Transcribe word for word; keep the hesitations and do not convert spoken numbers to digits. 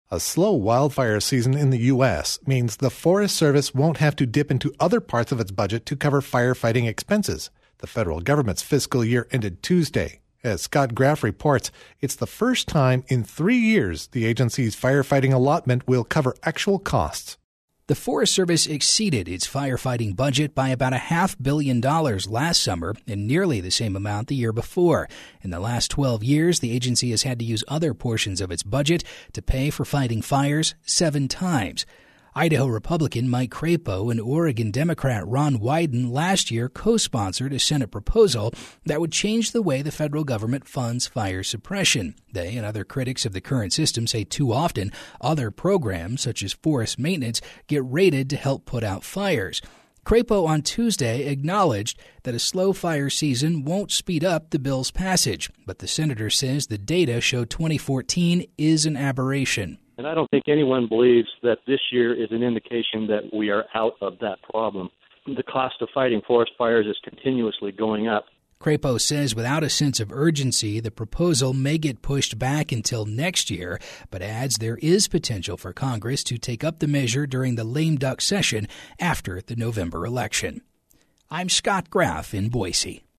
A slow wildfire season in the U S means the Forest Service won't have to dip into other parts of its budget to cover firefighting expenses. The federal government's fiscal year ended Tuesday. As Scott Graff reports, it's the first time in three years the agency's firefighting allotment will cover actual costs. The Forest Service exceeded its firefighting budget by about a half billion dollars last summer and nearly the same amount the year before. In the last twelve years, the agency has had to use other portions of its budget to pay for fighting fires seven times. Idaho Republican Mike Crapo and Oregon Democrat Ron Wyden last year co-sponsored a Senate proposal that would change the way the federal government funds fire suppression. They and other critics of the current system say too often other programs, such as forest maintenance, get raided to help put out fires. Crapo on Tuesday acknowledged that a slow fire season won't speed up the bill's passage, but the senator says the data show twenty fourteen is an aberration. And I don't think anyone believes that this year is an indication that we are out of that problem. The cost of fighting forest fires is continuously going up. Crapo says without a sense of urgency, the proposal may get pushed back until next year, but adds there is potential for Congress to take up the measure during the lame duck session after the November election. I'm Scott Graff in Boise.